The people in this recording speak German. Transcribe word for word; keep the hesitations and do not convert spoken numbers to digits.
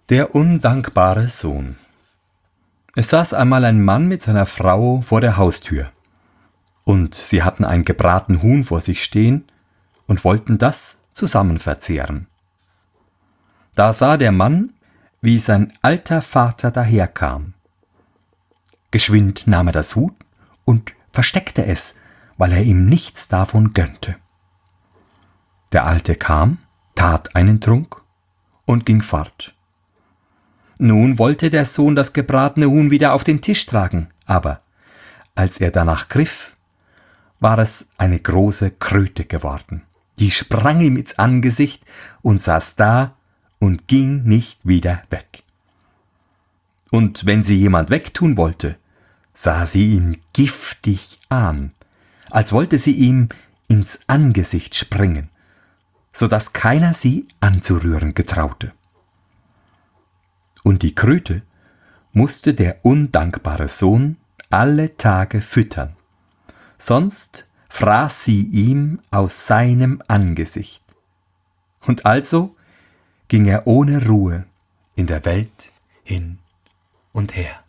Der undankbare Sohn. Es saß einmal ein Mann mit seiner Frau vor der Haustür. Und sie hatten ein gebraten Huhn vor sich stehen und wollten das zusammen verzehren. Da sah der Mann, wie sein alter Vater daherkam. Geschwind nahm er das Huhn und versteckte es, weil er ihm nichts davon gönnte. Der Alte kam, tat einen Trunk und ging fort. Nun wollte der Sohn das gebratene Huhn wieder auf den Tisch tragen, aber als er danach griff, war es eine große Kröte geworden. Die sprang ihm ins Angesicht und saß da und ging nicht wieder weg. Und wenn sie jemand wegtun wollte, sah sie ihn giftig an, als wollte sie ihm ins Angesicht springen, so dass keiner sie anzurühren getraute. Und die Kröte musste der undankbare Sohn alle Tage füttern, sonst fraß sie ihm aus seinem Angesicht. Und also ging er ohne Ruhe in der Welt hin und her.